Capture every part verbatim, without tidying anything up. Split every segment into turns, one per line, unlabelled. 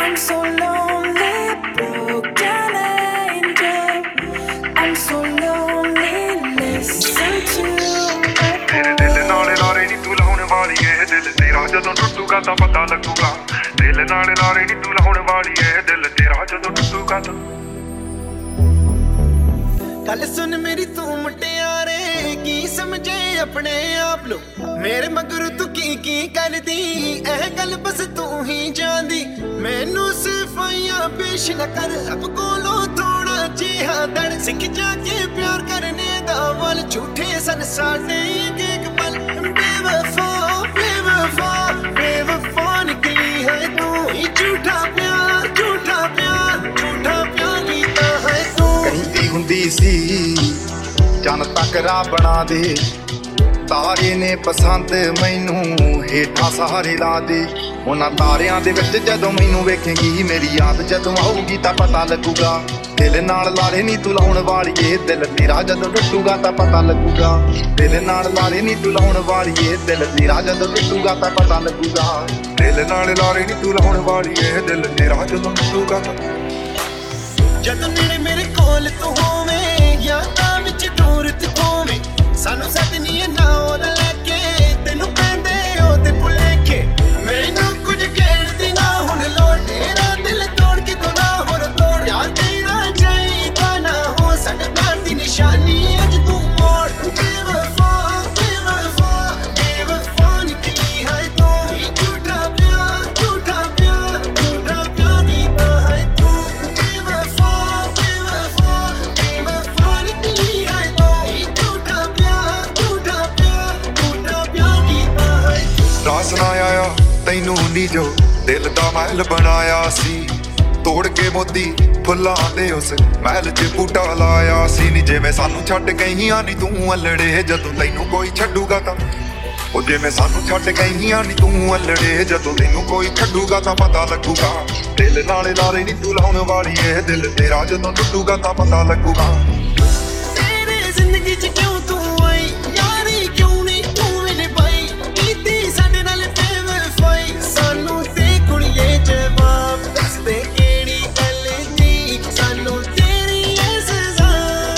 I'm so lonely, broken angel. I'm so lonely, listen to my
ਤੇਰੇ ਦਿਲ ਨਾਲ ਲਾਰੇ ਨੀ ਤੂੰ ਲਾਉਣ ਵਾਲੀ ਏ ਦਿਲ ਤੇਰਾ ਜਦੋਂ ਟੁੱਟੂਗਾ ਤਾਂ ਪਤਾ ਲੱਗੂਗਾ ਦਿਲ ਨਾਲ ਲਾਰੇ ਨੀ ਤੂੰ ਲਾਉਣ ਵਾਲੀ ਏ ਦਿਲ ਤੇਰਾ ਜਦੋਂ ਟੁੱਟੂਗਾ ਤਾਂ
ਗੱਲ ਸੁਣ ਮੇਰੀ ਤੂੰ ਮੁਟਿਆਰੇ ਕੀ ਸਮਝੇ ਆਪਣੇ ਆਪ ਨੂੰ ਮੇਰੇ ਮਗਰ ਤੂੰ ਕੀ ਕੀ ਕਰਦੀ ਇਹ ਗੱਲ ਬਸ ਤੂੰ ਹੀ ਜਾਣਦੀ ਮੈਨੂੰ ਸਿਫਾਈਆਂ ਪੇਸ਼ ਨਾ ਕਰ ਰੱਬ ਕੋਲੋਂ ਥੋੜਾ ਜਿਹਾ ਦੜ ਸਿੱਖ ਜਾ ਕੇ ਪਿਆਰ ਕਰਨੇ ਦਾ ਵੱਲ ਝੂਠੇ ਸਨ ਸਾਡੇ ਇੱਕ ਪਲ ਬੇਵਫਾ ਬੇਵਫਾ ਬੇਵਫਾ ਨਿਕਲੀ ਹੈ ਤੂੰ ਹੀ ਝੂਠਾ ਪਿਆਰ ਝੂਠਾ ਪਿਆਰ ਝੂਠਾ ਪਿਆਰ ਕੀਤਾ ਹੈ ਤੂੰ
ਕਹਿੰਦੀ ਹੁੰਦੀ ਸੀ ਚੰਨ ਤੱਕ ਰਾਹ ਬਣਾ ਦੇ ਤਾਰੇ ਨੇ ਪਸੰਦ ਮੈਨੂੰ ਹੇਠਾਂ ਸਹਾਰੇ ਲਾ ਦੇ ਉਹਨਾਂ ਤਾਰਿਆਂ ਦੇ ਵਿੱਚ ਜਦੋਂ ਮੈਨੂੰ ਵੇਖੇਂਗੀ ਮੇਰੀ ਯਾਦ ਜਦੋਂ ਆਊਗੀ ਤਾਂ ਪਤਾ ਲੱਗੂਗਾ ਦਿਲ ਨਾਲ ਲਾਰੇ ਨੀ ਤੂੰ ਲਾਉਣ ਵਾਲੀਏ ਦਿਲ ਤੇਰਾ ਜਦੋਂ ਟੁੱਟੂਗਾ ਤਾਂ ਪਤਾ ਲੱਗੂਗਾ ਦਿਲ ਨਾਲ ਲਾਰੇ ਨੀ ਤੂੰ ਲਾਉਣ ਵਾਲੀਏ ਦਿਲ ਤੇਰਾ ਜਦੋਂ ਟੁੱਟੂਗਾ ਤਾਂ ਪਤਾ ਲੱਗੂਗਾ
ਦਿਲ ਨਾਲ ਲਾਰੇ ਨੀ ਤੂੰ ਲਾਉਣ ਵਾਲੀ ਏ ਦਿਲ ਤੇਰਾ ਜਦੋਂ ਟੁੱਟੂਗਾ ਤਾਂ
ਜਦੋਂ ਨੇੜੇ ਮੇਰੇ ਕੋਲ ਤੂੰ ਹੋਵੇਂ ਯਾਦਾਂ ਵਿੱਚ ਦੂਰ ਤੂੰ ਹੋਵੇਂ ਸਾਨੂੰ ਸੱਦਨੀ ਹੈ ਨਾ ਉਹ ਲੈ ਕੇ ਤੈਨੂੰ ਕਹਿੰਦੇ ਉਹ ਤੇ ਭੁਲੇਖੇ ਮੈਨੂੰ ਕੁਝ ਕਹਿਣ ਨਾ ਹੁਣ ਲੋੜ ਤੇਰਾ ਦਿਲ ਤੋੜ ਕੇ ਤੂੰ ਨਾ ਹੋਰ ਤੋੜ ਯਾਰ ਤੇਰਾ ਚਾਹੀਦਾ ਨਾ ਹੋ ਸਕਦਾ ਦੀ ਨਿਸ਼ਾਨੀ ਅੱਜ ਤੂੰ ਮੋੜ ਬੇਵਫਾ ਬੇਵਫਾ ਬੇਵਫਾ ਨਿਕਲੀ ਹੈ ਤੂੰ ਝੂਠਾ ਪਿਆਰ ਝੂਠਾ ਪਿਆਰ ਝੂਠਾ ਪਿਆਰ ਕੀਤਾ ਹੈ ਤੂੰ ਬੇਵਫਾ ਬੇਵਫਾ ਬੇਵਫਾ ਨਿਕਲੀ ਹੈ ਤੂੰ ਝੂਠਾ ਪਿਆਰ ਝੂਠਾ ਪਿਆਰ ਝੂਠਾ ਪਿਆਰ ਕੀਤਾ ਹੈ
ਰਾਸ ਨਾ ਆਇਆ ਤੈਨੂੰ ਨੀ ਜੋ ਦਿਲ ਦਾ ਮਹਿਲ ਬਣਾਇਆ ਸੀ ਤੋੜ ਕੇ ਮੋਤੀ ਫੁੱਲਾਂ ਦੇ ਉਸ ਮਹਿਲ 'ਚ ਬੂਟਾ ਲਾਇਆ ਸੀ ਨੀ ਜਿਵੇਂ ਸਾਨੂੰ ਛੱਡ ਗਈਆਂ ਨੀ ਤੂੰ ਅਲੜੇ ਜਦੋਂ ਤੈਨੂੰ ਕੋਈ ਛੱਡੂਗਾ ਤਾਂ ਉਹ ਜਿਵੇਂ ਸਾਨੂੰ ਛੱਡ ਗਈਆਂ ਨੀ ਤੂੰ ਅਲੜੇ ਜਦੋਂ ਤੈਨੂੰ ਕੋਈ ਛੱਡੂਗਾ ਤਾਂ ਪਤਾ ਲੱਗੂਗਾ ਦਿਲ ਨਾਲ ਲਾਰੇ ਨੀ ਤੂੰ ਲਾਉਣ ਵਾਲੀ ਏ ਦਿਲ ਤੇਰਾ ਜਦੋਂ ਟੁੱਟੂਗਾ ਤਾਂ ਪਤਾ ਲੱਗੂਗਾ
ਤੇਰੇ ਜ਼ਿੰਦਗੀ 'ਚ ਕਿਉਂ ਤੂੰ ਆਈ ਯਾਰੀ ਕਿਉਂ ਨਹੀਂ ਤੂੰ ਮੈਨੇ ਪਾਈ ਕੀਤੀ ਸਾਡੇ ਨਾਲ ਬੇਵਫਾਈ ਸਾਨੂੰ ਤੇ ਕੁੜੀਏ ਜਵਾਬ ਦੱਸ ਦੇ ਕਿਹੜੀ ਗੱਲ ਦੀ ਸਾਨੂੰ ਤੇਰੀ ਇਹ ਸਜ਼ਾ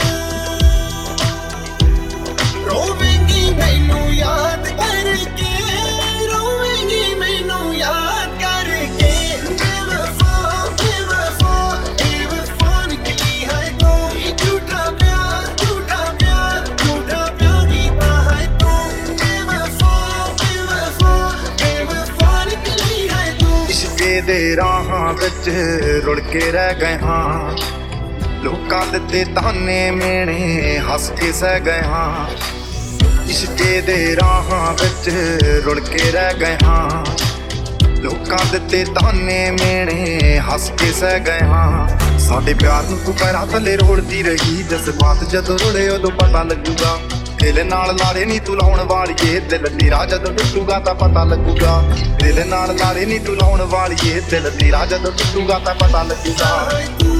ਰੋਵੇਂਗੀ ਮੈਨੂੰ ਯਾਦ ਕਰਕੇ ਰੋਵੇਂਗੀ ਮੈਨੂੰ ਯਾਦ ਕਰਕੇ ਬੇਵਫਾ ਬੇਵਫਾ ਬੇਵਫਾ ਨਿਕਲੀ ਹੈ ਤੂੰ ਝੂਠਾ ਪਿਆਰ ਝੂਠਾ ਪਿਆਰ ਝੂਠਾ ਪਿਆਰ ਕੀਤਾ ਹੈ ਤੂੰ ਬੇਵਫਾ ਬੇਵਫਾ ਬੇਵਫਾ ਨਿਕਲੀ ਹੈ ਤੂੰ
ਇਸ਼ਕੇ ਦੇ ਰਾਹਾਂ ਵਿੱਚ ਰੁੜ ਕੇ ਰਹਿ ਗਏ ਹਾਂ ਲੋਕਾਂ ਦਿੱਤੇ ਤਾਨੇ ਮੇਣੇ ਹੱਸ ਕੇ ਸਹਿ ਗਏ ਹਾਂ ਇਸ਼ਕੇ ਦੇ ਰਾਹਾਂ ਵਿੱਚ ਰੁੜ ਕੇ ਰਹਿ ਗਏ ਹਾਂ ਲੋਕਾਂ ਦਿੱਤੇ ਤਾਨੇ ਮੇਣੇ ਹੱਸ ਕੇ ਸਹਿ ਗਏ ਹਾਂ ਸਾਡੇ ਪਿਆਰ ਨੂੰ ਤੂੰ ਪੈਰਾਂ ਥੱਲੇ ਰੋੜਦੀ ਰਹੀ ਜਜ਼ਬਾਤ ਜਦੋਂ ਰੁੜੇ ਉਦੋਂ ਪਤਾ ਲੱਗੂਗਾ ਦਿਲ ਨਾਲ ਲਾਰੇ ਨੀ ਤੂੰ ਲਾਉਣ ਵਾਲੀਏ ਦਿਲ ਤੇਰਾ ਜਦੋਂ ਟੁੱਟੂਗਾ ਤਾਂ ਪਤਾ ਲੱਗੂਗਾ ਦਿਲ ਨਾਲ ਲਾਰੇ ਨੀ ਤੂੰ ਲਾਉਣ ਵਾਲੀਏ ਦਿਲ ਤੇਰਾ ਜਦੋਂ ਟੁੱਟੂਗਾ ਤਾਂ ਪਤਾ ਲੱਗੂਗਾ
ਤੂੰ